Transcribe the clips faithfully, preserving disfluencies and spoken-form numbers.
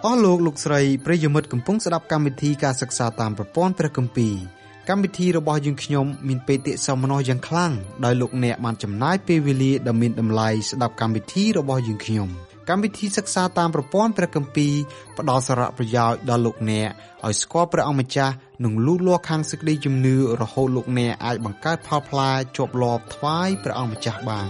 អស់លោកលោកស្រីប្រិយមិត្តកំពុងស្ដាប់កម្មវិធីការសិក្សាតាមប្រព័ន្ធព្រះគម្ពីរកម្មវិធីរបស់យើងខ្ញុំមានបេតិសោមនស្សយ៉ាងខ្លាំងដោយលោកអ្នកបានចំណាយពេលវេលាដ៏មានតម្លៃស្ដាប់កម្មវិធីរបស់យើងខ្ញុំកម្មវិធីសិក្សាតាមប្រព័ន្ធព្រះគម្ពីរផ្ដល់សារៈប្រយោជន៍ដល់លោកអ្នកឲ្យស្គាល់ព្រះអង្គម្ចាស់និងលូតលាស់ខាងសេចក្តីជំនឿរហូតលោកអ្នកអាចបង្កើតផលផ្លែជាប់លាប់ថ្វាយព្រះអង្គម្ចាស់បាន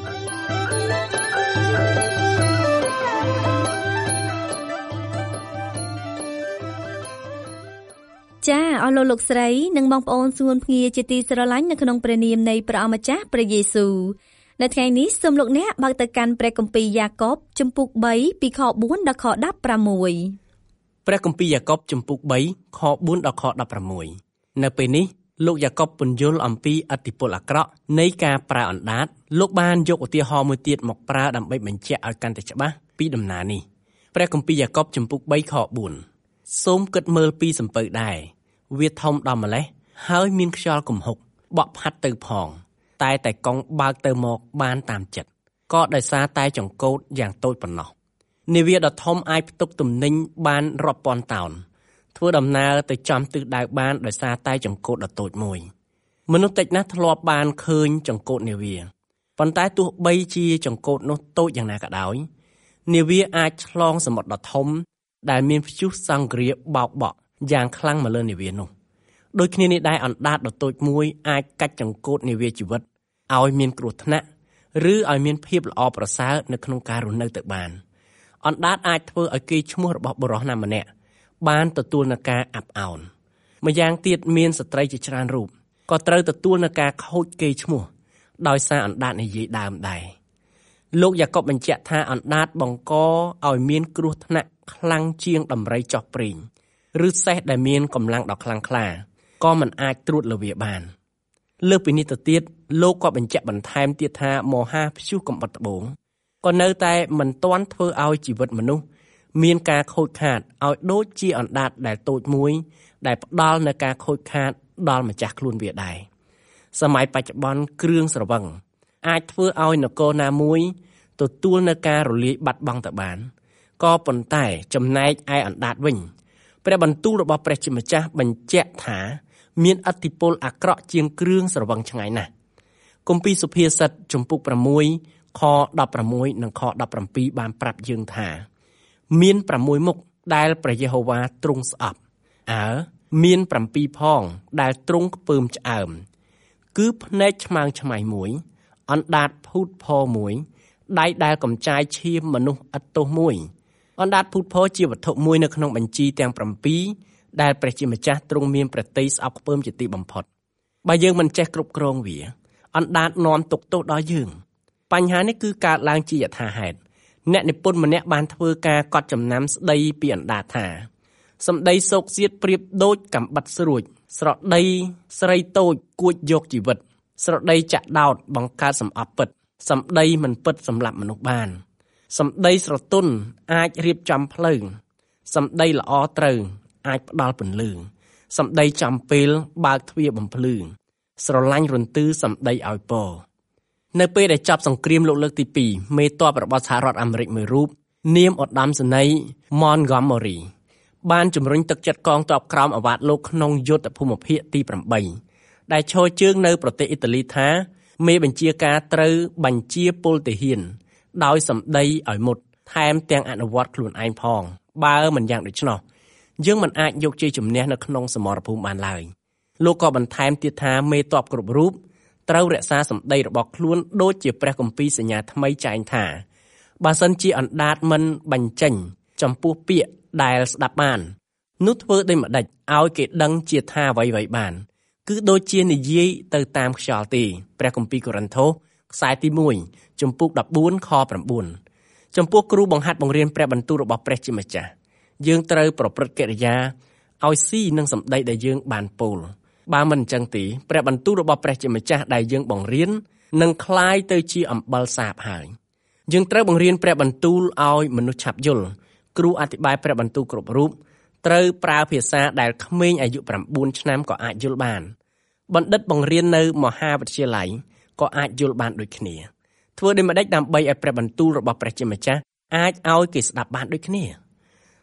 ចាអស់លោកលោកស្រីនិងបងប្អូនសួនភ្ងាជាទីស្រឡាញ់នៅក្នុងព្រះនាមនៃព្រះអម្ចាស់ព្រះយេស៊ូវនៅថ្ងៃនេះសូមលោកអ្នកបើកទៅកាន់ព្រះគម្ពីរយ៉ាកុបជំពូកបីពីខបួនដល់ខដប់ប្រាំមួយព្រះគម្ពីរយ៉ាកុបជំពូកបីខបួនដល់ខដប់ប្រាំមួយនៅពេលនេះលោកយ៉ាកុបពន្យល់អំពីឥទ្ធិពលអាក្រក់នៃការប្រើអណ្ដាតលោកបានយកឧទាហរណ៍មួយទៀតមកប្រើដើម្បីបញ្ជាក់ឲ្យកាន់តែច្បាស់ពីដំណើរនេះព្រះគម្ពីរយ៉ាកុបជំពូកបីខបួនសូមគិតមើលពីសំពៅដែរវាធំដល់ម្លេះហើយមានខ្យល់គំហុកបក់ផាត់ទៅផងតែតែកង់បើកទៅមកបានតាមចិត្តក៏ដោយសារតែចង្កូតយ៉ាងតូចប៉ុណ្ណោះនាវាដ៏ធំអាចផ្ទុកទំនិញបានរាប់ពាន់តោនធ្វើដំណើរទៅចំទិសដៅបានដោយសារតែចង្កូតដ៏តូចមួយមនុស្សតិចណាស់ធ្លាប់បានឃើញចង្កូតនាវាប៉ុន្តែទោះបីជាចង្កូតនោះតូចយ៉ាងណាក៏ដោយនាវាអាចឆ្លងសមុទ្រដ៏ធំដែលមានព្យុះសង្គ្រាបោកបក់យ៉ាងខ្លាំងមកលើនាវានោះដូចគ្នានេះដែរអណ្ដាតដ៏តូចមួយអាចកាច់ចង្កូតនាវាជីវិតឲ្យមានគ្រោះថ្នាក់ឬឲ្យមានភាពល្អប្រសើរនៅក្នុងការរស់នៅទៅបានអណ្ដាតអាចធ្វើឲ្យគេឈ្មោះរបស់បុរសណាម្នាក់បានទទួលនឹងការអាប់អោនម្យ៉ាងទៀតមានស្ត្រីជាច្រើនរូបក៏ត្រូវទទួលនឹងការខូចគេឈ្មោះដោយសារអណ្ដាតនិយាយដើមដែរលោកយ៉ាកុបបញ្ជាក់ថាអណ្ដាតបង្កឲ្យមានគ្រោះថ្នាក់ខ្លាំងជាងដំរីចោះព្រេងឬសេះដែលមានកម្លាំងដ៏ខ្លាំងក្លាក៏មិនអាចត្រួតលើវាបានលើសពីនេះទៅទៀតលោកក៏បញ្ជាក់បន្ថែមទៀតថាមហាព្យុះកំបុតត្បូងក៏នៅតែមិនទាន់ធ្វើឲ្យជីវិតមនុស្សមានការខូចខាតឲ្យដូចជាអណ្ដាតដែលតូចមួយដែលផ្ដល់នូវការខូចខាតដល់ម្ចាស់ខ្លួនវាដែរសម័យបច្ចុប្បន្នគ្រឿងស្រវឹងអាចធ្វើឲ្យនគរណាមួយទទួលនូវការរលាយបាត់បង់ទៅបានក៏ប៉ុន្តែចំណែកឯអណ្ដាតវិញព្រះបន្ទូលរបស់ព្រះជាម្ចាស់បញ្ជាក់ថាមានឥទ្ធិពលអាក្រក់ជាងគ្រឿងស្រវឹងឆ្ងាយណាស់គម្ពីរសុភាសិតជំពូកប្រាំមួយខដប់ប្រាំមួយនិងខដប់ប្រាំពីរបានប្រាប់យើងថាមានប្រាំមួយមុខដែលព្រះយេហូវ៉ាទ្រង់ស្អប់អើមានប្រាំពីរផងដែលទ្រង់ខ្ពើមឆ្អើមគឺភ្នែកឆ្មើងឆ្មៃមួយអណ្ដាតភូតផមួយដៃដែលកំចាយឈាមមនុស្សឥតទោសមួយអណ្ដាតភូតផជាវត្ថុមួយនៅក្នុងបញ្ជីទាំងប្រាំពីរដែលព្រះជាម្ចាស់ទ្រង់មានព្រះទ័យស្អប់ខ្ពើមជាទីបំផុតបើយើងមិនចេះគ្រប់គ្រងវាអណ្ដាតនាំទុក្ខទោសដល់យើងបញ្ហានេះគឺកើតឡើងជាយថាហេតុអ្នកនិពន្ធម្នាក់បានធ្វើការកត់ចំណាំស្ដីពីអណ្ដាតថាសម្ដីសោកសៀតប្រៀបដូចកាំបិតស្រួចស្រដីស្រីតូចគួចយកជីវិតស្រដីចាក់ដោតបង្កើតសម្អប់ពិតសម្ដីមិនពិតសម្រាប់មនុស្សបានសម្ដីស្រទន់អាចរៀបចំផ្លូវសម្ដីល្អត្រូវអាចផ្ដល់ពន្លឺសម្ដីចំពេលបើកទ្វារបំភ្លឺស្រឡាញ់រន្ទឺសម្ដីឲ្យពរនៅពេលដែលចប់សង្គ្រាមលោកលើកទីពីរមេទ័ពរបស់សហរដ្ឋអាមេរិកមួយរូបនាមឧត្តមសេនីយ៍ Montgomery បានជំរុញទឹកចិត្តកងទ័ពក្រោមអាវ៉ាតលោកក្នុងយុទ្ធភូមិភាគទីប្រាំបីដែលឈរជើងនៅប្រទេសអ៊ីតាលីថាមេបញ្ជាការត្រូវបញ្ជាពលទាហានដោយសម្ដីឲ្យមុតថែមទាំងអនុវត្តខ្លួនឯងផងបើមិនយ៉ាងដូច្នោះយើងមិនអាចយកជ័យជំនះនៅក្នុងសមរភូមិបានឡើយលោកក៏បន្ថែមទៀតថាមេទ័ពគ្រប់រូបត្រូវរក្សាសម្ដីរបស់ខ្លួនដូចជាព្រះគម្ពីរសញ្ញាថ្មីចែងថាបើសិនជាអណ្ដាតមិនបញ្ចេញចំពោះពាក្យដែលស្ដាប់បាននោះធ្វើដូចម្ដេចឲ្យគេដឹងជាថាអ្វីៗបានគឺដូចជានិយាយទៅតាមខ្យល់ទេព្រះគម្ពីរកូរិនថូសខ្សែទីមួយជំពូកដប់បួនខប្រាំបួនចំពោះគ្រូបង្ហាត់បង្រៀនព្រះបន្ទូលរបស់ព្រះជាម្ចាស់យើងត្រូវប្រព្រឹត្តកិរិយាឲ្យស៊ីនឹងសម្ដីដែលយើងបានពោលបើមិនអញ្ចឹងទេព្រះបន្ទូលរបស់ព្រះជាម្ចាស់ដែលយើងបង្រៀននឹងคล้ายទៅជាអំបិលសាបហើយយើងត្រូវបង្រៀនព្រះបន្ទូលឲ្យមនុស្សឆាប់យល់គ្រូអធិប្បាយព្រះបន្ទូលគ្រប់រូបត្រូវប្រើភាសាដែលក្មេងអាយុប្រាំបួនឆ្នាំក៏អាចយល់បានបណ្ឌិតបង្រៀននៅមហាវិទ្យាល័យក៏អាចយល់បានដូចគ្នាធ្វើដូចម្ដេចដើម្បីឲ្យព្រះបន្ទូលរបស់ព្រះជាម្ចាស់អាចឲ្យគេស្ដាប់បានដូចគ្នា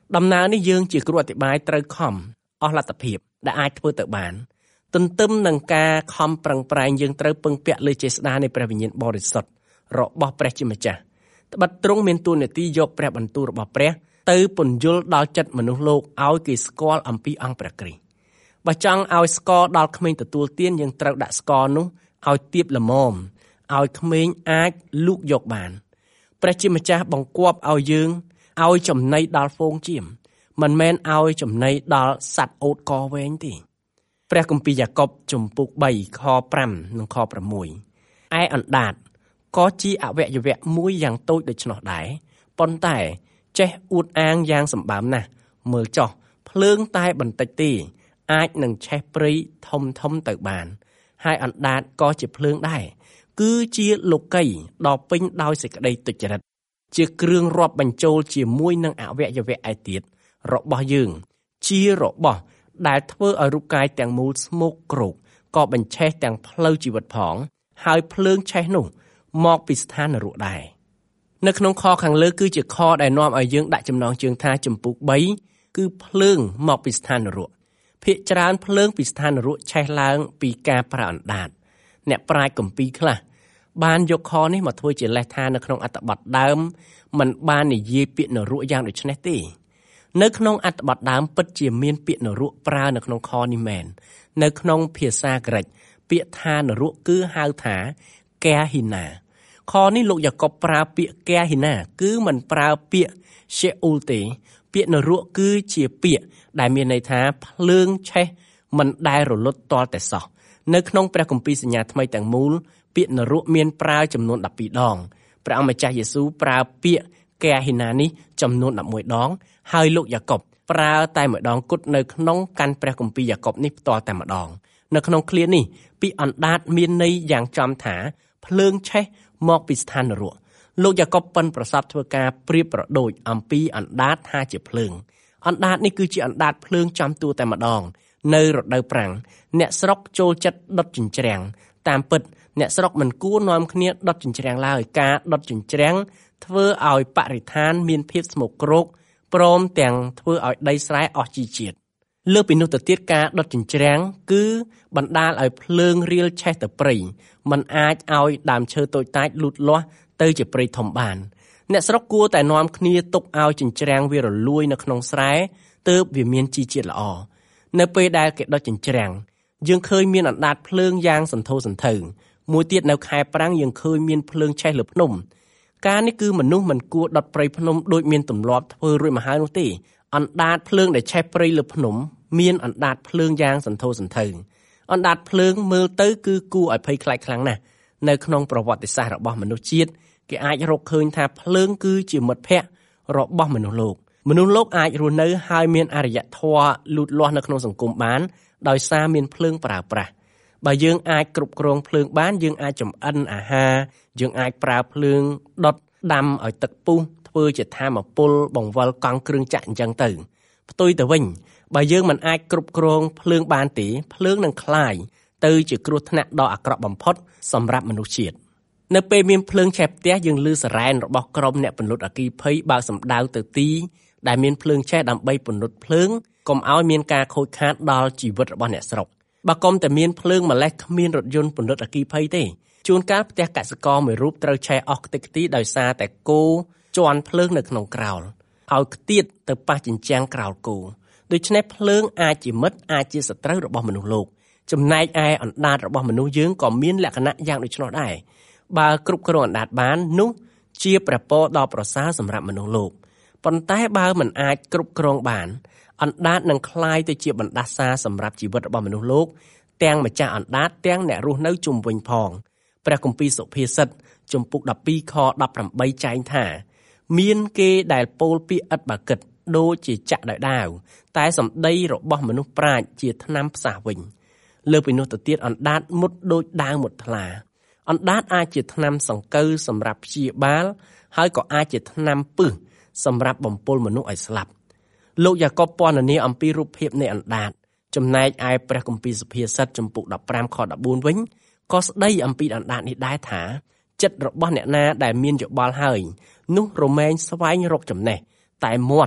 ដំណើរនេះយើងជាគ្រូអធិប្បាយត្រូវខំអស់លទ្ធភាពដែលអាចធ្វើទៅបានទន្ទឹមនឹងការខំប្រឹងប្រែងយើងត្រូវពឹងពាក់លើចេស្តានៃព្រះវិញ្ញាណបរិសុទ្ធរបស់ព្រះជាម្ចាស់ត្បិតទ្រង់មានតួនាទីយកព្រះបន្ទូលរបស់ព្រះទៅពន្យល់ដល់ចិត្តមនុស្សលោកឲ្យគេស្គាល់អំពីអង្គព្រះគ្រីស្ទបើចង់ឲ្យស្គាល់ដល់ក្មេងទទួលទានយើងត្រូវដាក់ស្ករនោះឲ្យទាបល្មមឲ្យក្មេងអាចលូកយកបានព្រះជាម្ចាស់បង្គាប់ឲ្យយើងឲ្យចំណីដល់ហ្វូងចៀមមិនមែនឲ្យចំណីដល់សត្វអូតកវែងទេព្រះគម្ពីរយ៉ាកុបជំពូកបីខប្រាំនិងខប្រាំមួយឯអណ្ដាតក៏ជាអវយវៈមួយយ៉ាងតូចដូច្នោះដែរប៉ុន្តែចេះអួតអាងយ៉ាងសម្បើមណាស់មើលចោះភ្លើងតែបន្តិចទេអាចនឹងឆេះព្រៃធំធំទៅបានហើយអណ្ដាតក៏ជាភ្លើងដែរគឺជាលោកីដ៏ពេញដោយសេចក្តីទុច្ចរិតជាគ្រឿងរាប់បញ្ចូលជាមួយនឹងអវយវៈឯទៀតរបស់យើងជារបស់ដែលធ្វើឲ្យរូបកាយទាំងមូលស្មោកគ្រោកក៏បញ្ឆេះទាំងផ្លូវជីវិតផងហើយភ្លើងឆេះនោះមកពីស្ថាននរកដែរនៅក្នុងខខាងលើគឺជាខដែលនាំឲ្យយើងដាក់ចំណងជើងថាជំពូកបីគឺភ្លើងមកពីស្ថាននរកភាគច្រើនភ្លើងពីស្ថាននរកឆេះឡើងពីការប្រើអណ្ដាតអ្នកប្រាជ្ញគម្ពីរខ្លះបានយកខនេះមកធ្វើជាលេសថានៅក្នុងអត្ថបទដើមមិនបាននិយាយពាក្យនរកយ៉ាងដូចនេះទេនៅក្នុងអត្ថបទដើមពិតជាមានពាក្យនរកប្រើនៅក្នុងខនេះមែននៅក្នុងភាសាក្រិកពាក្យថានរកគឺហៅថាកែហ៊ីណាខនេះលោកយ៉ាកុបប្រើពាក្យកែហ៊ីណាគឺមិនប្រើពាក្យရှេអ៊ូលទេពាក្យនរកគឺជាពាក្យដែលមានន័យថាភ្លើងឆេះមិនដែលរលត់ទាល់តែសោះនៅក្នុងព្រះគម្ពីរសញ្ញាថ្មីទាំងមូលពាក្យនរកមានប្រើចំនួនដប់ពីរដងព្រះអង្គម្ចាស់យេស៊ូវប្រើពាក្យកែហ៊ីណានេះចំនួនដប់មួយដងហើយលោកយ៉ាកុបប្រើតែម្ដងគត់នៅក្នុងកាន់ព្រះគម្ពីរយ៉ាកុបនេះផ្ទាល់តែម្ដងនៅក្នុងឃ្លានេះពាក្យអណ្ដាតមានន័យយ៉ាងចំថាភ្លើងឆេះមកពីស្ថាននរកលោកយ៉ាកុបប៉ិនប្រសពធ្វើការប្រៀបប្រដូចអំពីអណ្ដាតថាជាភ្លើងអណ្ដាតនេះគឺជាអណ្ដាតភ្លើងចំទួតែម្ដងនៅរដូវប្រាំងអ្នកស្រុកចូលចិត្តដុតចិញ្ច្រាំងតាមពិតអ្នកស្រុកមិនគួរនាំគ្នាដុតចិញ្ច្រាំងឡើយការដុតចិញ្ច្រាំងធ្វើឲ្យបរិស្ថានមានភាពស្មោកគ្រោកព្រមទាំងធ្វើឲ្យដីស្រែអស់ជីជាតិលើពីនោះទៅទៀតការដុតចិញ្ច្រាំងគឺបណ្ដាលឲ្យភ្លើងរៀលឆេះទៅព្រៃมันអាចឲ្យដើមឈើតូចតាចលូតលាស់ទៅជាព្រៃធំបានអ្នកស្រុកគួរតែនាំគ្នាទុកឲ្យចិញ្ច្រាំងវារលួយនៅក្នុងស្រែទើបវាមានជីជាតិល្អនៅពេលដែលគេដុតចិញ្ច្រាំងយើងឃើញមានអណ្ដាតភ្លើងយ៉ាងសន្ធោសន្ធៅមួយទៀតនៅខែប្រាំងយើងឃើញមានភ្លើងឆេះលើភ្នំការនេះគឺមនុស្សមិនគួរដុតព្រៃភ្នំដូចមានទម្លាប់ធ្វើរួចមកហើយនោះទេអណ្ដាតភ្លើងដែលឆេះព្រៃលើភ្នំមានអណ្ដាតភ្លើងយ៉ាងសន្ធោសន្ធៅអណ្ដាតភ្លើងមើលទៅគឺគួរឲ្យភ័យខ្លាចខ្លាំងណាស់នៅក្នុងប្រវត្តិសាស្ត្ររបស់មនុស្សជាតិគេអាចរកឃើញថាភ្លើងគឺជាមិត្តភក្តិរបស់មនុស្សលោកមនុស្សលោកអាចរស់នៅហើយមានអរិយធម៌លូតលាស់នៅក្នុងសង្គមបានដោយសារមានភ្លើងប្រើប្រាស់បើយើងអាចគ្រប់គ្រងភ្លើងបានយើងអាចចម្អិនអាហារយើងអាចប្រើភ្លើងដុតដាំឲ្យទឹកពុះធ្វើជាថាមពលបង្វិលកង់គ្រឿងចក្រអញ្ចឹងទៅផ្ទុយទៅវិញបើយើងមិនអាចគ្រប់គ្រងភ្លើងបានទេភ្លើងនឹងក្លាយទៅជាគ្រោះថ្នាក់ដ៏អាក្រក់បំផុតសម្រាប់មនុស្សជាតិនៅពេលមានភ្លើងឆេះផ្ទះយើងឮសារ៉ែនរបស់ក្រុមអ្នកពន្លត់អគ្គិភ័យបើកសម្ដៅទៅទីដែលមានភ្លើងឆេះដើម្បីពន្លត់ភ្លើងកុំឲ្យមានការខូចខាតដល់ជីវិតរបស់អ្នកស្រុកបើកុំតែមានភ្លើងម្លេះគ្មានរថយន្តពន្លត់អគ្គិភ័យទេជួនកាលផ្ទះកសិករមួយរូបត្រូវឆេះអស់ខ្ទេចខ្ទីដោយសារតែគោជន់ភ្លើងនៅក្នុងក្រោលឲ្យខ្ទាតទៅប៉ះជញ្ជាំងក្រោលគោដូច្នេះភ្លើងអាចជាមិត្តអាចជាសត្រូវរបស់មនុស្សលោកចំណែកឯអណ្ដាតរបស់មនុស្សយើងក៏មានលក្ខណៈយ៉ាងដូចនោះដែរបើគ្រប់គ្រងអណ្ដាតបាននោះជាព្រះពរដ៏ប្រសើរសម្រាប់មនុស្សលោកប៉ុន្តែបើមិនអាចគ្រប់គ្រងបានអណ្ដាតនឹងคล้ายទៅជាបណ្ដាសាសម្រាប់ជីវិតរបស់មនុស្សលោកទាំងម្ចាស់អណ្ដាតទាំងអ្នករស់នៅជុំវិញផងព្រះគម្ពីរសុភាសិតជំពូកដប់ពីរខដប់ប្រាំបីចែងថាមានគេដែលពោលពាក្យឥតបាគិតដូចជាចាក់ដោយដាវតែសម្ដីរបស់មនុស្សប្រាជ្ញជាថ្នាំផ្សះវិញលើពីនោះទៅទៀតអណ្ដាតមុតដូចដាវមុតថ្លាអណ្ដាតអាចជាថ្នាំសង្កូវសម្រាប់ព្យាបាលហើយក៏អាចជាថ្នាំពឹសសម្រាប់បំពុលមនុស្សឲ្យស្លាប់លោកយ៉ាកុបពណ៌នាអំពីរូបភាពនៃអណ្ដាតចំណែកឯព្រះគម្ពីរសុភាសិតជំពូកដប់ប្រាំខដប់បួនវិញក៏ស្ដីអំពីអណ្ដាតនេះដែរថាចិត្តរបស់អ្នកណាដែលមានយោបល់ហើយនោះរមែងស្វែងរកចំណេះតែមាត់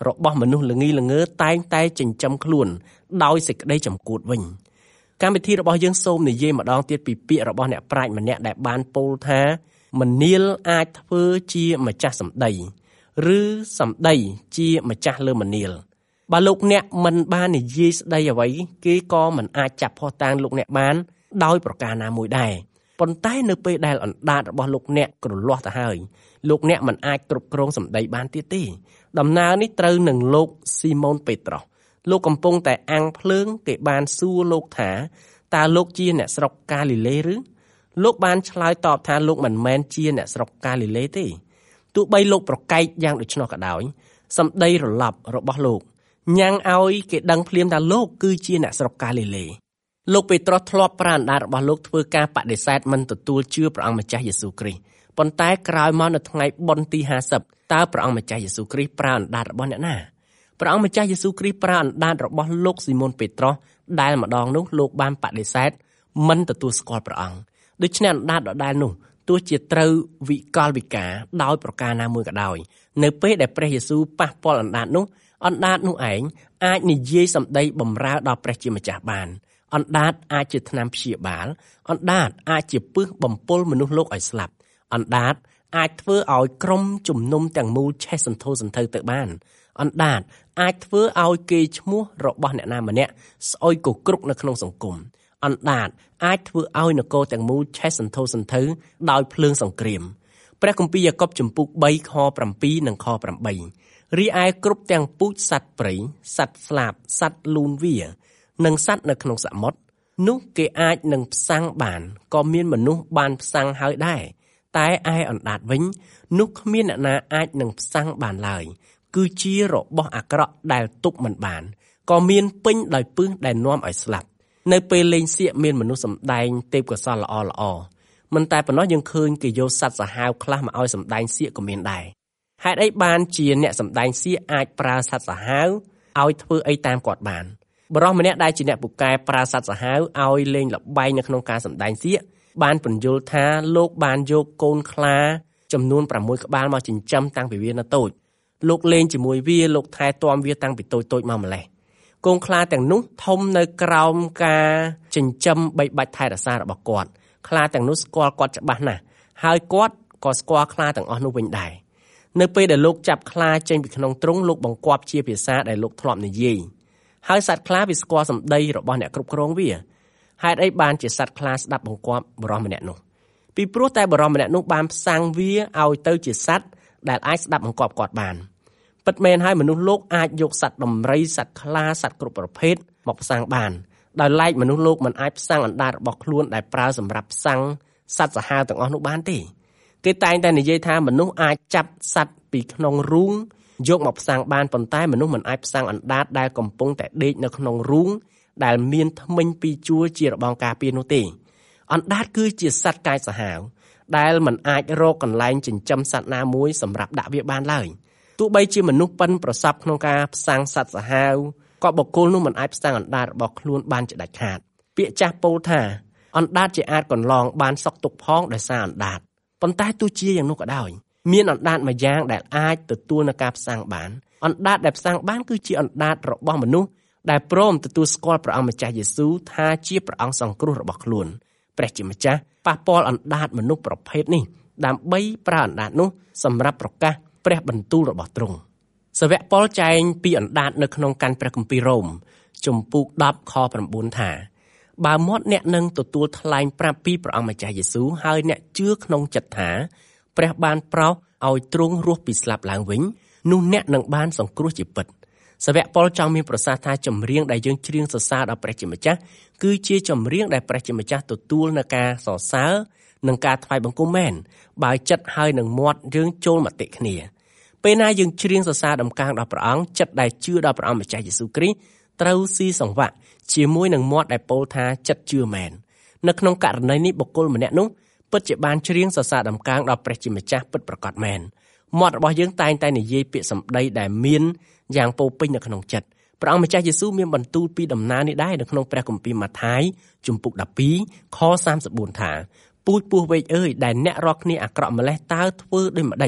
របស់មនុស្សល្ងីល្ងើតែងតែចិញ្ចឹមខ្លួនដោយសេចក្តីចំគួតវិញកម្មវិធីរបស់យើងសូមនិយាយម្ដងទៀតពីពាក្យរបស់អ្នកប្រាជ្ញម្នាក់ដែលបានពោលថាមនាលអាចធ្វើជាម្ចាស់សម្ដីឬសម្ដីជាម្ចាស់លើមនាលបើលោកអ្នកមិនបាននិយាយស្ដីអ្វីគេក៏មិនអាចចាប់ភស្តុតាងលោកអ្នកបានដោយប្រការណាមួយដែរប៉ុន្តែនៅពេលដែលអណ្ដាតរបស់លោកអ្នកគ្រលាស់ទៅហើយលោកអ្នកមិនអាចគ្រប់គ្រងសម្ដីបានទៀតទេដំណើរនេះត្រូវនឹងលោកស៊ីម៉ូនពេត្រុសលោកកំពុងតែអាំងភ្លើងគេបានសួរលោកថាតើលោកជាអ្នកស្រុកកាលីលេឬលោកបានឆ្លើយតបថាលោកមិនមែនជាអ្នកស្រុកកាលីលេទេទោះបីលោកប្រកែកយ៉ាងដូច្នោះក៏ដោយសម្ដីរលប់របស់លោកញ៉ាំងឲ្យគេដឹងភ្លាមថាលោកគឺជាអ្នកស្រុកកាលីលេលោកពេត្រុសធ្លាប់ប្រាអណ្ដាតរបស់លោកធ្វើការបដិសេធមិនទទួលជឿព្រះអង្គម្ចាស់យេស៊ូវគ្រីស្ទប៉ុន្តែក្រោយមកនៅថ្ងៃបុណ្យទីហាសិបតើព្រះអង្គម្ចាស់យេស៊ូវគ្រីស្ទប្រាអណ្ដាតរបស់អ្នកណាព្រះអង្គម្ចាស់យេស៊ូវគ្រីស្ទប្រាអណ្ដាតរបស់លោកស៊ីម៉ូនពេត្រុសដែលម្ដងនោះលោកបានបដិសេធមិនទទួលស្គាល់ព្រះអង្គដូច្នេះអណ្ដាតដដែលនោះទោះជាត្រូវវិកលវិការដោយប្រការណាមួយក៏ដោយនៅពេលដែលព្រះយេស៊ូវប៉ះពាល់អណ្ដាតនោះអណ្ដាតនោះឯងអាចនិយាយសម្ដីបម្រើដល់ព្រះជាម្ចាស់បានអណ្ដាតអាចជាថ្នាំព្យាបាលអណ្ដាតអាចជាពឹសបំពុលមនុស្សលោកឲ្យស្លាប់អណ្ដាតអាចធ្វើឲ្យក្រុមជំនុំទាំងមូលឆេះសន្ធោសន្ធៅទៅបានអណ្ដាតអាចធ្វើឲ្យគេឈ្មោះរបស់អ្នកណាម្នាក់ស្អុយកគ្រុកនៅក្នុងសង្គមអណ្ដាតអាចធ្វើឲ្យនគរទាំងមូលឆេះសន្ធោសន្ធៅដោយភ្លើងសង្គ្រាមព្រះគម្ពីរយ៉ាកុបជំពូកបីខbảyនិងខ៨រីឯគ្រប់ទាំងពូជសត្វព្រៃសត្វស្លាបសត្វលូនវានិងសត្វនៅក្នុងសមុទ្រនោះគេអាចនឹងផ្សាំងបានក៏មានមនុស្សបានផ្សាំងហើយដែរតែឯអណ្ដាតវិញនោះគ្មានអ្នកណាអាចនឹងផ្សាំងបានឡើយគឺជារបស់អាក្រក់ដែលទប់មិនបានក៏មានពេញដោយពឹសដែលនាំឲ្យស្លាប់នៅពេលលេងសៀកមានមនុស្សសម្ដែងទេពកោសល្យល្អល្អមិនតែប៉ុណ្ណោះយើងឃើញគេយកសត្វសាហាវខ្លះមកឲ្យសម្ដែងសៀកក៏មានដែរហេតុអីបានជាអ្នកសម្ដែងសៀកអាចប្រើសត្វសាហាវឲ្យធ្វើអីតាមគាត់បានបរិសម្នាក់ដែលជាអ្នកពូកែប្រើសត្វសាហាវឲ្យលេងល្បែងនៅក្នុងការសម្ដែងសៀកបានពន្យល់ថាលោកបានយកកូនខ្លាចំនួនប្រាំមួយក្បាលមកចិញ្ចឹមតាំងពីវានៅតូចលោកលេងជាមួយវាលោកថែទាំវាតាំងពីតូចតូចមកម្លេះកូនខ្លាទាំងនោះធំនៅក្រោមការចិញ្ចឹមបីបាច់ថែរក្សារបស់គាត់ខ្លាទាំងនោះស្គាល់គាត់ច្បាស់ណាស់ហើយគាត់ក៏ស្គាល់ខ្លាទាំងអស់នោះវិញដែរនៅពេលដែលលោកចាប់ខ្លាចេញពីក្នុងទ្រុងលោកបង្គាប់ជាភាសាដែលលោកធ្លាប់និយាយហើយសត្វខ្លាវាស្គាល់សម្ដីរបស់អ្នកគ្រប់គ្រងវាហេតុអីបានជាសត្វខ្លាស្ដាប់បង្គាប់បរិសម្នាក់នោះពីព្រោះតែបរិសម្នាក់នោះបានផ្សាំងវាឲ្យទៅជាសត្វដែលអាចស្ដាប់បង្គាប់គាត់បានពិតមែនហើយមនុស្សលោកអាចយកសត្វដំរីសត្វខ្លាសត្វគ្រប់ប្រភេទមកផ្សាំងបានដោយឡែកមនុស្សលោកមិនអាចផ្សាំងអណ្ដាតរបស់ខ្លួនដែលប្រើសម្រាប់ផ្សាំងសត្វសាហាវទាំងអស់នោះបានទេគេតែងតែនិយាយថាមនុស្សអាចចាប់សត្វពីក្នុងរូងយកមកផ្សាំងបានប៉ុន្តែមនុស្សមិនអាចផ្សាំងអណ្ដាតដែលកំពុងតែដេកនៅក្នុងរូងដែលមានធ្មេញពីរជួរជារបងការពារនោះទេអណ្ដាតគឺជាសត្វកាយសាហាវដែលមិនអាចរកកន្លែងចិញ្ចឹមសត្វណាមួយសម្រាប់ដាក់វាបានឡើយទោះបីជាមនុស្សប៉ិនប្រសពក្នុងការផ្សាំងសត្វសាហាវក៏បុគ្គលនោះមិនអាចផ្សាំងអណ្ដាតរបស់ខ្លួនបានជាដាច់ខាតពាក្យចាស់ពោលថាអណ្ដាតជាអាចកន្លងបានសុខទុក្ខផងដោយសារអណ្ដាតប៉ុន្តែទោះជាយ៉ាងនោះក៏ដោយមានអណ្ដាតមួយយ៉ាងដែលអាចទទួលនឹងការផ្សាំងបានអណ្ដាតដែលផ្សាំងបានគឺជាអណ្ដាតរបស់មនុស្សដែលព្រមទទួលស្គាល់ព្រះអង្គម្ចាស់យេស៊ូវថាជាព្រះអង្គសង្គ្រោះរបស់ខ្លួនព្រះជាម្ចាស់ប៉ះពាល់អណ្ដាតមនុស្សប្រភេទនេះដើម្បីប្រើអណ្ដាតនោះសម្រាប់ប្រកាសព្រះបន្ទូលរបស់ទ្រង់សាវកប៉ុលចែងពីអណ្ដាតនៅក្នុងកាន់ព្រះគម្ពីររ៉ូមជំពូកដប់ខ៩ថាបើមាត់អ្នកនឹងទទួលថ្លែងប្រាប់ពីព្រះអង្គម្ចាស់យេស៊ូវហើយអ្នកជឿក្នុងចិត្តថាព្រះបានប្រោសឲ្យទ្រង់រស់ពីស្លាប់ឡើងវិញនោះអ្នកនឹងបានសង្គ្រោះជាពិតសាវកប៉ុលចង់មានប្រសាសន៍ថាចម្រៀងដែលយើងច្រៀងសរសើរដល់ព្រះជាម្ចាស់គឺជាចម្រៀងដែលព្រះជាម្ចាស់ទទួលនៅការសរសើរនិងការថ្វាយបង្គំមែនបើចិត្តហើយនឹងមាត់យើងចូលមតិគ្នាពេលណាយើងច្រៀងសរសើរដំកើងដល់ព្រះអង្គចិត្តដែលជឿដល់ព្រះអង្គម្ចាស់យេស៊ូវគ្រីស្ទត្រូវស៊ីសង្វាក់ជាមួយនឹងមាត់ដែលពោលថាចិត្តជឿមែននៅក្នុងករណីនេះបុគ្គលម្នាក់នោះពិតជាបានច្រៀងសរសើរដំកើងដល់ព្រះជាម្ចាស់ពិតប្រាកដមែនមាត់របស់យើងតែងតែនិយាយពាក្យសម្ដីដែលមានយ៉ាងពោពេញនៅក្នុងចិត្តព្រះអង្គម្ចាស់យេស៊ូវមានបន្ទូលពីដំណើរនេះដែរនៅក្នុងព្រះគម្ពីរម៉ាថាយជំពូកដប់ពីរខសាមសិបបួនថាពូជពស់វែកអើយដែលអ្នករកគ្នាអាក្រក់ម្លេះតើធ្វើដូចម្ដេច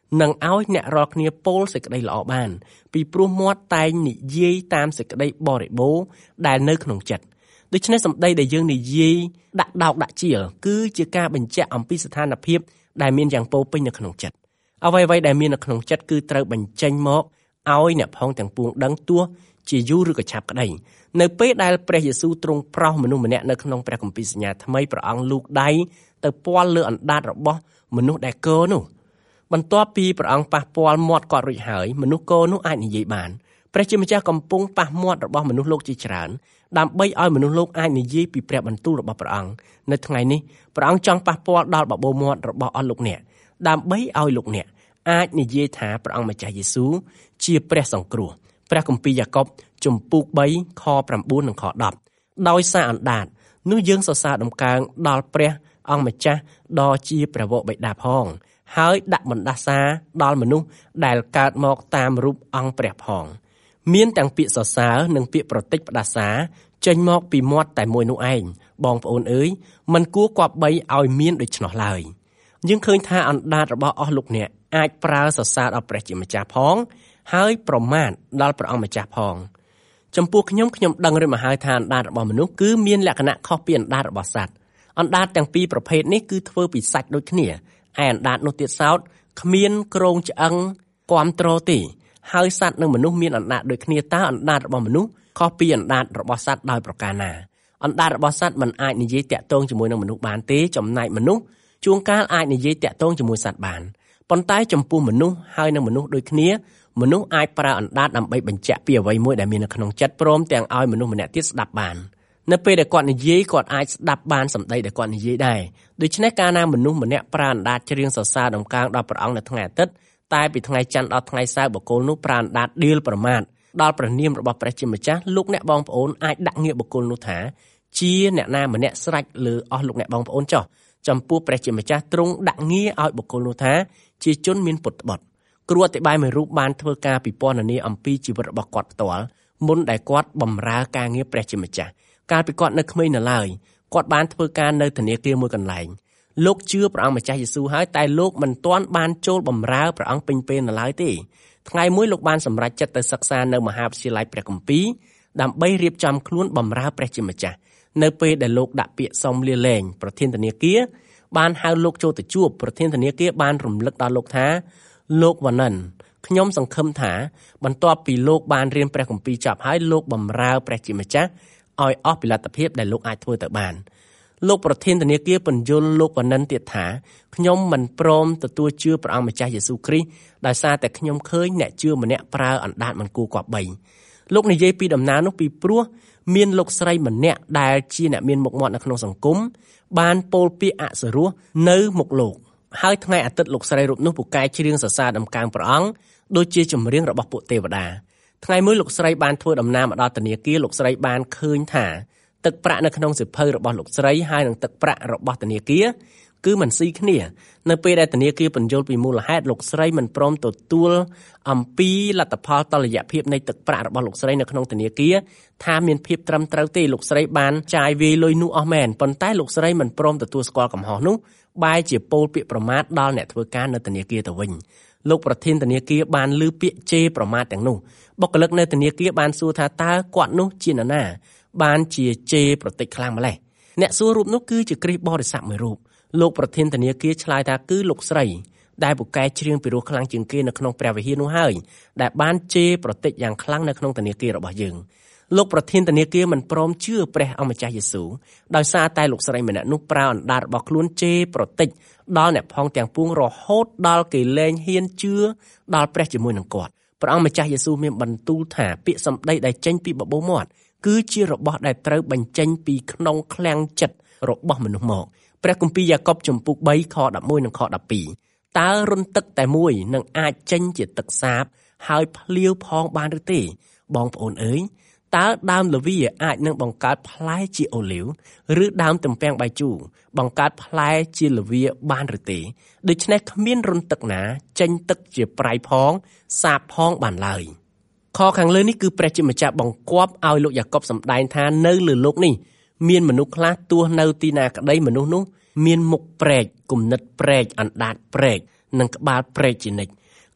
នឹងឲ្យអ្នករាល់គ្នាពោលសេចក្តីល្អបានពីព្រោះមាត់តែងនិយាយតាមសេចក្តីបរិបូរណ៍ដែលនៅក្នុងចិត្តដូច្នេះសម្ដីដែលយើងនិយាយដាក់ដោកដាក់ជាលគឺជាការបញ្ជាក់អំពីស្ថានភាពដែលមានយ៉ាងពោពេញនៅក្នុងចិត្តអ្វីៗដែលមាននៅក្នុងចិត្តគឺត្រូវបញ្ចេញមកឲ្យអ្នកផងទាំងពួងដឹងទោះជាយូរឬក៏ឆាប់ក្តីនៅពេលដែលព្រះយេស៊ូវទ្រង់ប្រោសមនុស្សម្នាក់នៅក្នុងព្រះគម្ពីរសញ្ញាថ្មីព្រះអង្គលូកដៃទៅពាល់លើអណ្ដាតរបស់មនុស្សដែលគរនោះបន្ទាប់ពីព្រះអង្គប៉ះពាល់មាត់គាត់រួចហើយមនុស្សគរនោះអាចនិយាយបានព្រះជាម្ចាស់កំពុងប៉ះមាត់របស់មនុស្សលោកជាច្រើនដើម្បីឲ្យមនុស្សលោកអាចនិយាយពីព្រះបន្ទូលរបស់ព្រះអង្គនៅថ្ងៃនេះព្រះអង្គចង់ប៉ះពាល់ដល់បបោមាត់របស់អស់លោកអ្នកដើម្បីឲ្យលោកអ្នកអាចនិយាយថាព្រះអង្គម្ចាស់យេស៊ូវជាព្រះសង្គ្រោះព្រះគម្ពីរយ៉ាកុបជំពូកបីខប្រាំបួននិងខដប់ដោយសារអណ្ដាតនោះយើងសរសើរដំកើងដល់ព្រះអង្គម្ចាស់ដ៏ជាព្រះវរបិតាផងហើយដាក់បណ្ដាសាដល់មនុស្សដែលកើតមកតាមរូបអង្គព្រះផងមានទាំងពាក្យសរសើរនិងពាក្យប្រតិចផ្ដាសាចេញមកពីមាត់តែមួយនោះឯងបងប្អូនអើយមិនគួរគប្បីឲ្យមានដូច្នោះឡើយយើងឃើញថាអណ្ដាតរបស់អស់លោកអ្នកអាចប្រើសរសើរដល់ព្រះជាម្ចាស់ផងហើយប្រមាថដល់ព្រះអង្គម្ចាស់ផងចំពោះខ្ញុំខ្ញុំដឹងឬមកហើយថាអណ្ដាតរបស់មនុស្សគឺមានលក្ខណៈខុសពីអណ្ដាតរបស់សត្វអណ្ដាតទាំងពីរប្រភេទនេះគឺធ្វើពីសាច់ដូចគ្នាឯអណ្ដាតនោះទៀតសោតគ្មានក្រងឆ្អឹងគាំទ្រទេហើយសត្វនិងមនុស្សមានអណ្ដាតដូចគ្នាតើអណ្ដាតរបស់មនុស្សខុសពីអណ្ដាតរបស់សត្វដោយប្រការណាអណ្ដាតរបស់សត្វមិនអាចនិយាយតាក់ទងជាមួយនឹងមនុស្សបានទេចំណែកមនុស្សជួនកាលអាចនិយាយតាក់ទងជាមួយសត្វបានប៉ុន្តែចំពោះមនុស្សហើយនឹងមនុស្សដូចគ្នាមនុស្សអាចប្រើអណ្ដាតដើម្បីបញ្ជាក់ពីអ្វីមួយដែលមាននៅក្នុងចិត្តព្រមទាំងឲ្យមនុស្សម្នាក់ទៀតស្ដាប់បាននៅពេលដែលគាត់និយាយគាត់អាចស្ដាប់បានសម្ដីដែលគាត់និយាយដែរដូច្នេះកាលណាមនុស្សម្នាក់ប្រើអណ្ដាតច្រៀងសរសើរដំកើងដល់ព្រះអង្គនៅថ្ងៃអាទិត្យតែពីថ្ងៃច័ន្ទដល់ថ្ងៃសៅរ៍បុគ្គលនោះប្រើអណ្ដាតដៀលប្រមាថដល់ព្រះនាមរបស់ព្រះជាម្ចាស់លោកអ្នកបងប្អូនអាចដាក់ងារបុគ្គលនោះថាជាអ្នកណាម្នាក់ស្រេចលើអស់លោកអ្នកបងប្អូនចុះចំពោះព្រះជាម្ចាស់ទ្រង់ដាក់ងារឲ្យបុគ្គលនោះថាជាជនមានពុតត្បុតគ្រូអធិប្បាយមួយរូបបានធ្វើការពិពណ៌នាអំពីជីវិតរបស់គាត់ផ្ទាល់មុនដែលគាត់បម្រើការងារព្រះជាម្ចាស់កាលពីគាត់នៅក្មេងនៅឡើយគាត់បានធ្វើការនៅធនាគារមួយកន្លែងលោកជឿព្រះអង្គម្ចាស់យេស៊ូវហើយតែលោកមិនទាន់បានចូលបម្រើព្រះអង្គពេញពេលនៅឡើយទេថ្ងៃមួយលោកបានសម្រេចចិត្តទៅសិក្សានៅមហាវិទ្យាល័យព្រះគម្ពីរដើម្បីរៀបចំខ្លួនបម្រើព្រះជាម្ចាស់នៅពេលដែលលោកដាក់ពាក្យសុំលាលែងប្រធានធនាគារបានហៅលោកចូលទៅជួបប្រធានធនាគារបានរំលឹកដល់លោកថាលោកវណ្ណិនខ្ញុំសង្ឃឹមថាបន្ទាប់ពីលោកបានរៀនព្រះគម្ពីរចប់ហើយលោកបម្រើព្រះជាម្ចាស់ឲ្យអស់ពីលទ្ធភាពដែលលោកអាចធ្វើទៅបានលោកប្រធានធនាគារពន្យល់លោកវណ្ណិនទៀតថាខ្ញុំមិនព្រមទទួលជឿព្រះអង្គម្ចាស់យេស៊ូវគ្រីស្ទដោយសារតែខ្ញុំឃើញអ្នកជឿម្នាក់ប្រើអណ្ដាតមិនគួរគប្បីលោកនិយាយពីដំណើរនោះពីព្រោះមានលោកស្រីម្នាក់ដែលជាអ្នកមានមុខមាត់នៅក្នុងសង្គមបានពោលពាក្យអសុរោះនៅមុខលោកហើយថ្ងៃអាទិត្យលោកស្រីរូបនោះពូកែច្រៀងសរសើរដំកើងព្រះអង្គដូចជាចម្រៀងរបស់ពួកទេវតាថ្ងៃមួយលោកស្រីបានធ្វើដំណើរមកដល់ធនាគារលោកស្រីបានឃើញថាទឹកប្រាក់នៅក្នុងសៀវភៅរបស់លោកស្រីហើយនិងទឹកប្រាក់របស់ធនាគារគឺមិនស៊ីគ្នានៅពេលដែលធនាគារពន្យល់ពីមូលហេតុលោកស្រីមិនព្រមទទួលអំពីលទ្ធផលតុល្យភាពនៃទឹកប្រាក់របស់លោកស្រីនៅក្នុងធនាគារថាមានភាពត្រឹមត្រូវទេលោកស្រីបានចាយវាយលុយនោះអស់មែនប៉ុន្តែលោកស្រីមិនព្រមទទួលស្គាល់កំហុសនោះបែរជាពោលពាក្យប្រមាថដល់អ្នកធ្វើការនៅធនាគារទៅវិញលោកប្រធានធនាគារបានលើពាក្យជេរប្រមាថទាំងនោះបុគ្គលិកនៅធនាគារបានសួរថាតើគាត់នោះជានរណាបានជាជេរប្រតិចខ្លាំងម្ល៉េះអ្នកសួររូបនោះគឺជាគ្រីស្ទបរិស័ទមួយរូបលោកប្រធានធនាគារឆ្លើយថាគឺលោកស្រីដែលពូកែច្រៀងពីរោះខ្លាំងជាងគេនៅក្នុងព្រះវិហារនោះហើយដែលបានជេរប្រតិចយ៉ាងខ្លាំងនៅក្នុងធនាគាររបស់យើងលោកប្រធានធនាគារមិនព្រមជឿព្រះអង្គម្ចាស់យេស៊ូវដោយសារតែលោកស្រីម្នាក់នោះប្រើអណ្ដាតរបស់ខ្លួនជេរប្រតិចដល់អ្នកផងទាំងពួងរហូតដល់គេលែងហ៊ានជឿដល់ព្រះជាមួយនឹងគាត់ព្រះអង្គម្ចាស់យេស៊ូវមានបន្ទូលថាពាក្យសម្ដីដែលចេញពីបបោមាត់គឺជារបស់ដែលត្រូវបញ្ចេញពីក្នុងឃ្លាំងចិត្តរបស់មនុស្សមកព្រះគម្ពីរយ៉ាកុបជំពូកបីខដប់មួយនិងខដប់ពីរតើរន្ធទឹកតែមួយនឹងអាចចេញជាទឹកសាបហើយភ្លាវផងបានឬទេបងប្អូនអើយតើដើមល្វាអាចនឹងបង្កើតផ្លែជាអូលីវឬដើមទំពាំងបាយជូរបង្កើតផ្លែជាល្វាបានឬទេដូច្នេះគ្មានរន្ធទឹកណាចេញទឹកជាប្រៃផងសាបផងបានឡើយខខាងលើនេះគឺព្រះជាម្ចាស់បង្គាប់ឲ្យលោកយ៉ាកុបសម្ដែងថានៅលើโลกនេះមានមនុស្សខ្លះទោះនៅទីណាក្តីមនុស្សនោះមានមុខព្រែកគំនិតព្រែកអណ្ដាតព្រែកនិងក្បាលព្រែកជានិច្ច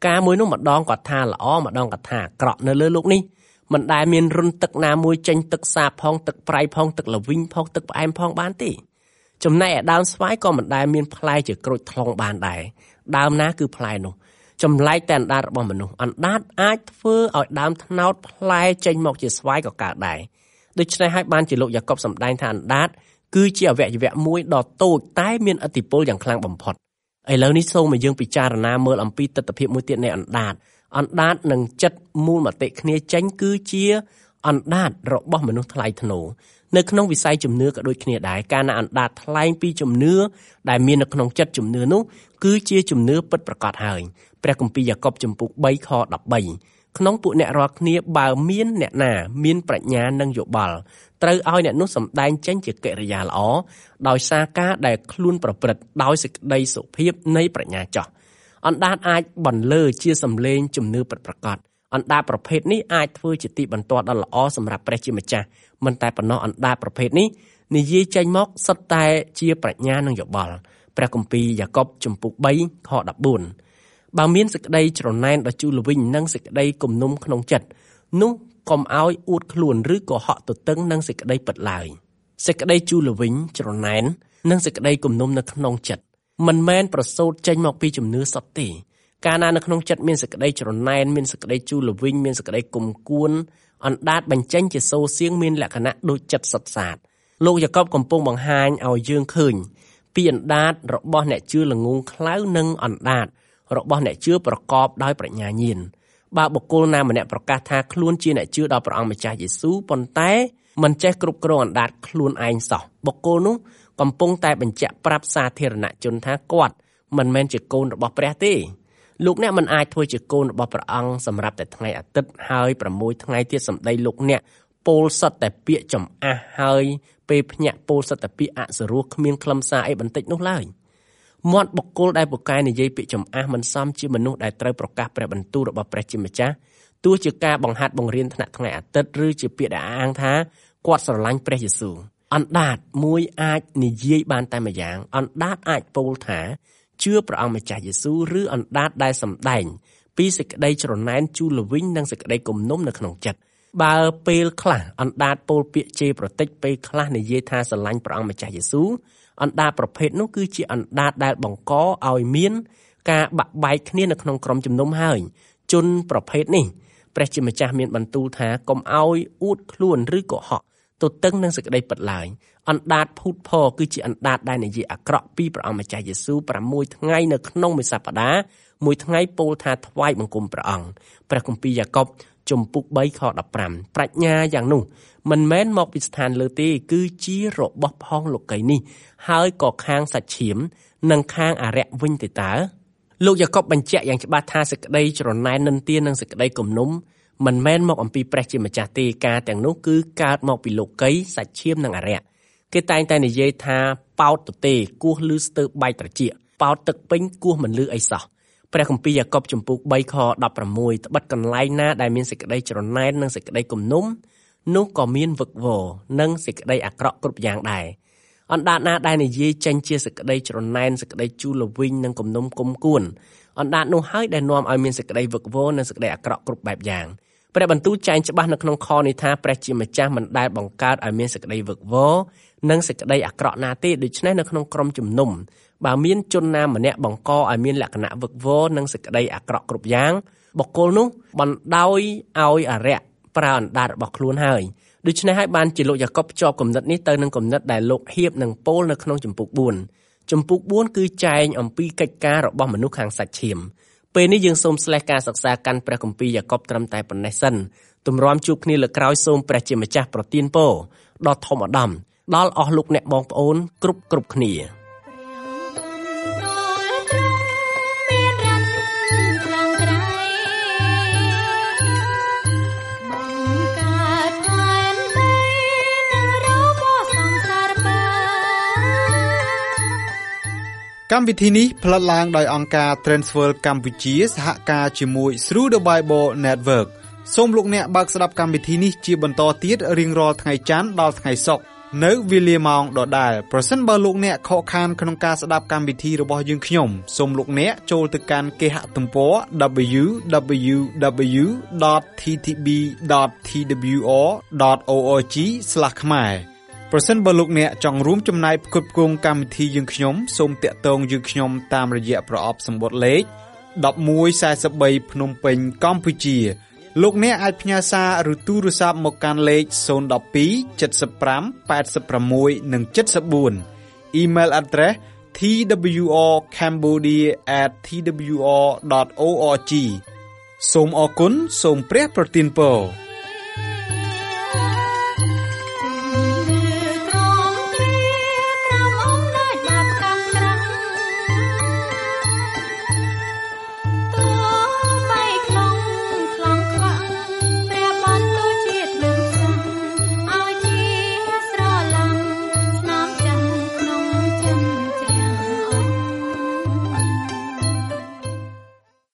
ការមួយនោះម្ដងគាត់ថាល្អម្ដងគាត់ថាអាក្រក់នៅលើលោកនេះមិនដែលមានរុនទឹកណាមួយចេញទឹកសាបផងទឹកប្រៃផងទឹកល្វីងផងទឹកផ្អែមផងបានទេចំណែកឯដើមស្វាយក៏មិនដែលមានផ្លែជាក្រូចថ្លុងបានដែរដើមណាគឺផ្លែនោះចម្លែកតែអណ្ដាតរបស់មនុស្សអណ្ដាតអាចធ្វើឲ្យដើមត្នោតផ្លែចេញមកជាស្វាយក៏កើតដែរដូច្នេះហើយបានជាលោកយ៉ាកុបសម្ដែងថាអណ្ដាតគឺជាអវយវៈមួយដ៏តូចតែមានឥទ្ធិពលយ៉ាងខ្លាំងបំផុតឥឡូវនេះសូមឲ្យយើងពិចារណាមើលអំពីទស្សនវិជ្ជាមួយទៀតនៃអណ្ដាតអណ្ដាតនិងចិត្តមូលមតិគ្នាចេញគឺជាអណ្ដាតរបស់មនុស្សថ្លៃថ្នូរនៅក្នុងវិស័យជំនឿក៏ដូចគ្នាដែរការណាអណ្ដាតថ្លែងពីជំនឿដែលមាននៅក្នុងចិត្តជំនឿនោះគឺជាជំនឿពិតប្រាកដហើយព្រះគម្ពីរយ៉ាកុបចំពុកបីខដប់បីក្នុងពួកអ្នករាល់គ្នាបើមានអ្នកណាមានប្រាជ្ញានិងយោបល់ត្រូវឲ្យអ្នកនោះសម្ដែងចេញជាកិរិយាល្អដោយសារការដែលខ្លួនប្រព្រឹត្តដោយសេចក្តីសុភាពនៃប្រាជ្ញាចោះអណ្ដាតអាចបន្លឺជាសម្លេងជំនឿពិតប្រាកដអណ្ដាតប្រភេទនេះអាចធ្វើជាទីបន្ទាត់ដ៏ល្អសម្រាប់ព្រះជាម្ចាស់មិនតែប៉ុណ្ណោះអណ្ដាតប្រភេទនេះនិយាយចេញមកសុទ្ធតែជាប្រាជ្ញានិងយោបល់ព្រះគម្ពីរយ៉ាកុបចំពុកបីខដប់បួនបើមានសេចក្តីច្រណែនដ៏ជូរល្វីងនិងសេចក្តីគំនុំក្នុងចិត្តនោះកុំឲ្យអួតខ្លួនឬក៏ហក់ទទឹងនឹងសេចក្តីពិតឡើយសេចក្តីជូរល្វីងច្រណែននិងសេចក្តីគំនុំនៅក្នុងចិត្តមិនមែនប្រសូតចេញមកពីជំនឿសុទ្ធទេកាលណានៅក្នុងចិត្តមានសេចក្តីច្រណែនមានសេចក្តីជូរល្វីងមានសេចក្តីគុំគួនអណ្ដាតបញ្ចេញជាសូរសៀងមានលក្ខណៈដូចចិត្តសុទ្ធសាធលោកយ៉ាកុបកំពុងបង្ហាញឲ្យយើងឃើញពីអណ្ដាតរបស់អ្នកជឿល្ងងខ្លៅនិងអណ្ដាតរបស់អ្នកជឿប្រកបដោយប្រាជ្ញាញាណបើបុគ្គលណាម្នាក់ប្រកាសថាខ្លួនជាអ្នកជឿដល់ព្រះអង្គម្ចាស់យេស៊ូវប៉ុន្តែមិនចេះគ្រប់គ្រងអណ្ដាតខ្លួនឯងសោះបុគ្គលនោះកំពុងតែបញ្ជាក់ប្រាប់សាធារណជនថាគាត់មិនមែនជាកូនរបស់ព្រះទេលោកអ្នកមិនអាចធ្វើជាកូនរបស់ព្រះអង្គសម្រាប់តែថ្ងៃអាទិត្យហើយ6ថ្ងៃទៀតសម្ដីលោកអ្នកពោលសុទ្ធតែពាក្យចំអះហើយពេលភ្ញាក់ពោលសុទ្ធតែពាក្យអសុរោះគ្មានខ្លឹមសារអីបន្តិចនោះឡើយមាត់បុគ្គលដែលពូកែនិយាយពាក្យចំអះមិនសមជាមនុស្សដែលត្រូវប្រកាសព្រះបន្ទូលរបស់ព្រះជាម្ចាស់ទោះជាការបង្ហាត់បង្រៀនថ្នាក់ថ្ងៃអាទិត្យឬជាពាក្យដែលអាងថាគាត់ស្រឡាញ់ព្រះយេស៊ូវអណ្ដាតមួយអាចនិយាយបានតែម្យ៉ាងអណ្ដាតអាចពោលថាជឿព្រះអង្គម្ចាស់យេស៊ូវឬអណ្ដាតដែលសម្ដែងពីសេចក្តីច្រណែនជូរល្វីងនិងសេចក្តីគំនុំនៅក្នុងចិត្តបើពេលខ្លះអណ្ដាតពោលពាក្យជេរប្រតិចពេលខ្លះនិយាយថាស្រឡាញ់ព្រះអង្គម្ចាស់យេស៊ូវអណ្ដាតប្រភេទនោះគឺជាអណ្ដាតដែលបង្កឲ្យមានការបាក់បែកគ្នានៅក្នុងក្រុមជំនុំហើយជនប្រភេទនេះព្រះជាម្ចាស់មានបន្ទូលថាកុំឲ្យអួតខ្លួនឬក៏ហក់ទទឹងនឹងសេចក្តីពិតឡើយអណ្ដាតភូតផរគឺជាអណ្ដាតដែលនិយាយអាក្រក់ពីព្រះអង្គម្ចាស់យេស៊ូវ6ថ្ងៃនៅក្នុងមួយសប្តាហ៍មួយថ្ងៃពោលថាថ្វាយបង្គំព្រះអង្គព្រះគម្ពីរយ៉ាកុបជំពូកបីខដប់ប្រាំប្រាជ្ញាយ៉ាងនោះមិនមែនមកពីស្ថានលើទេគឺជារបស់ផងលោកីនេះហើយក៏ខាងសាច់ឈាមនិងខាងអរិយវិញទេតើលោកយ៉ាកុបបញ្ជាក់យ៉ាងច្បាស់ថាសេចក្តីច្រណែននិន្ទានិងសេចក្តីគំនុំមិនមែនមកអំពីព្រះជាម្ចាស់ទេការទាំងនោះគឺកើតមកពីលោកីសាច់ឈាមនិងអរិយគេតែងតែនិយាយថាប៉ោតទទេគោះឮស្ទើរបែកត្រចៀកប៉ោតទឹកពេញគោះមិនឮអីសោះព្រះគម្ពីរយ៉ាកុបចំពុកបីខដប់ប្រាំមួយត្បិតកន្លែងណាដែលមានសេចក្តីច្រណែននិងសេចក្តីគំនុំនោះក៏មានវឹកវរនិងសេចក្តីអាក្រក់គ្រប់យ៉ាងដែរអណ្ដាតណាដែលនិយាយចេញជាសេចក្តីច្រណែនសេចក្តីជូរល្វីងនិងគំនុំគុំគួនអណ្ដាតនោះហើយដែលនាំឲ្យមានសេចក្តីវឹកវរនិងសេចក្តីអាក្រក់គ្រប់បែបយ៉ាងព្រះបន្ទូលចែងច្បាស់នៅក្នុងខនេះថាព្រះជាម្ចាស់មិនដែលបង្កើតឲ្យមានសេចក្តីវឹកវរនិងសេចក្តីអាក្រក់ណាទេដូច្នេះនៅក្នុងក្រុមជំនុំបើមានជនណាម្នាក់បង្កឲ្យមានលក្ខណៈវឹកវរនិងសេចក្តីអាក្រក់គ្រប់យ៉ាងបុគ្គលនោះបណ្ដោយឲ្យអរិយប្រើអណ្ដាតរបស់ខ្លួនហើយដូច្នេះហើយបានជាលោកយ៉ាកុបភ្ជាប់គំនិតនេះទៅនឹងគំនិតដែលលោកហៀបនិងពោលនៅក្នុងជំពូកបួនជំពូកបួនគឺចែងអំពីកិច្ចការរបស់មនុស្សខាងសាច់ឈាមពេលនេះយើងសូមស្លេះការសិក្សាកាន់ព្រះគម្ពីរយ៉ាកុបត្រឹមតែប៉ុណ្ណេះសិនទម្រាំជួបគ្នាលើក្រោយសូមព្រះជាម្ចាស់ប្រទានពរដ៏ធំឧត្តមដល់អស់លោកអ្នកបងប្អូនគ្រប់គ្រប់គ្នាកម្មវិធីនេះផ្លាត់ឡើងដោយអង្គការ Transworld កម្ពុជាសហការជាមួយ Through the Bible Network សូមលោកអ្នកបើកស្ដាប់កម្មវិធីនេះជាបន្តទៀតរៀងរាល់ថ្ងៃច័ន្ទដល់ថ្ងៃសុក្រនៅវេលាម៉ោងដដែលប្រសិនបើលោកអ្នកខកខានក្នុងការស្ដាប់កម្មវិធីរបស់យើងខ្ញុំសូមលោកអ្នកចូលទៅកាន់គេហទំព័រ double-u double-u double-u ដត t t b ដត t w r ដត org ស្លាស ខ្មែរប្រសិនបើលោកអ្នកចង់រួមចំណែកផ្គត់ផ្គង់កម្មវិធីយើងខ្ញុំសូមតាក់ទងយើងខ្ញុំតាមរយៈប្រអប់សម្បត្តិលេខmột một bốn baភ្នំពេញកម្ពុជាលោកអ្នកអាចផ្ញើសារឬទូរស័ព្ទមកកាន់លេខศูนย์ หนึ่ง สอง เจ็ด ห้า แปด หก និង เจ็ด สี่ Email address t w r cambodia at t w r dot org សូមអរគុណសូមព្រះប្រទានពរ